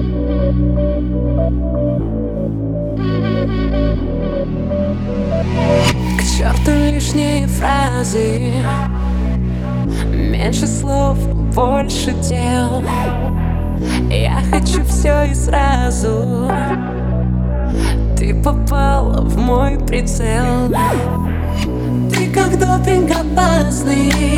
К черту лишние фразы, меньше слов, больше дел. Я хочу все и сразу. Ты попал в мой прицел. Ты как допинг опасный,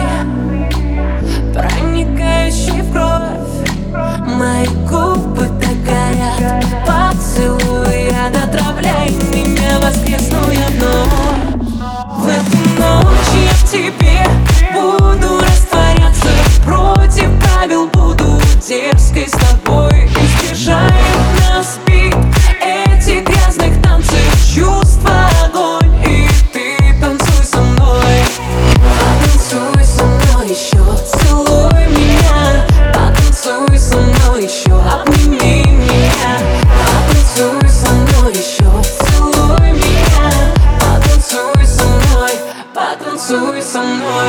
проникающий в кровь. Мои губы так горят, поцелуй, отравляй меня, воскресну я вновь. В эту ночь я в тебе буду растворяться, против правил буду дерзкой с тобой. Избежает нас бит этих грязных танцев, чувства огонь, и ты танцуй со мной. Потанцуй со мной еще, целуй меня. Потанцуй со мной еще, обними меня. Потанцуй со мной еще, целуй меня. Потанцуй со мной, потанцуй со мной.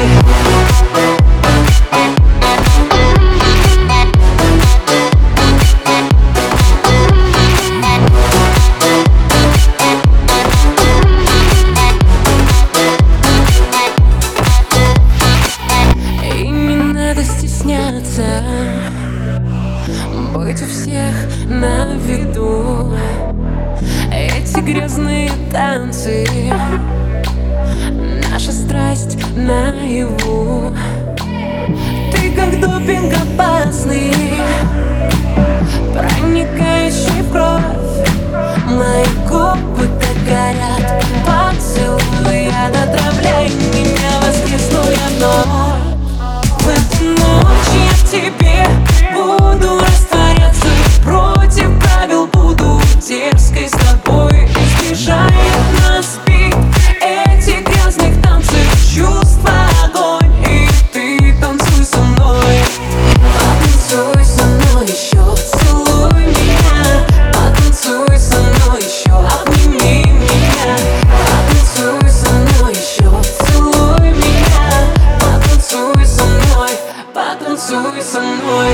Быть у всех на виду, эти грязные танцы, наша страсть наяву. Ты как допинг опасный, проникающий в кровь. Мои губы так горят, поцелуй, отравляй меня, воскресну я вновь. В эту ночь я в тебе буду растворяться, против правил буду дерзкой с тобой. Избежает нас бит этих грязных танцев, чувства огонь, и ты танцуй со мной. Потанцуй со мной еще, целуй меня. Потанцуй со мной еще, обними меня. Потанцуй со мной еще, целуй меня. Потанцуй со мной, потанцуй со мной.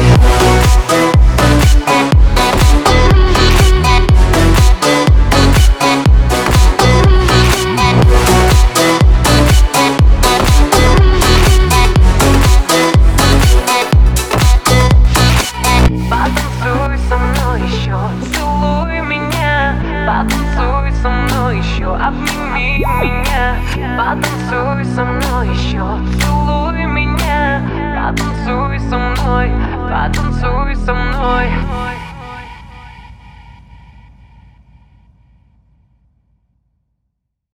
Потанцуй со мной еще, целуй меня. Потанцуй со мной еще, обними меня. Потанцуй со мной еще, целуй меня. Потанцуй со мной, потанцуй.